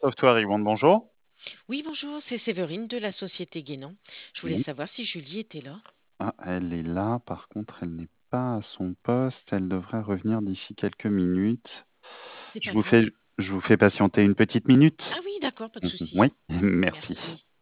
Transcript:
Software Yvonne, bonjour. Oui, bonjour, c'est Séverine de la société Guénon. Je voulais Oui. savoir si Julie était là. Ah, elle est là, par contre, elle n'est pas à son poste. Elle devrait revenir d'ici quelques minutes. C'est Je pas vous grave. fais, je vous fais patienter une petite minute. Ah oui, d'accord, pas de Mhm. souci. Oui, merci. Merci.